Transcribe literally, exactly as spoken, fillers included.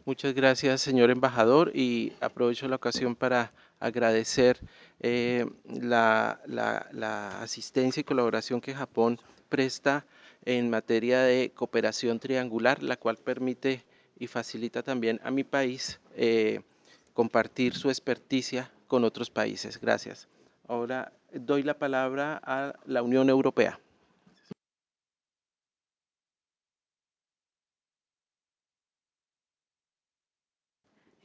Muchas gracias, señor embajador, y aprovecho la ocasión para agradecer eh, la, la- la asistencia y colaboración que Japón presta en materia de cooperación triangular, la cual permite y facilita también a mi país eh, compartir su experticia con otros países. Gracias. Ahora doy la palabra a la Unión Europea.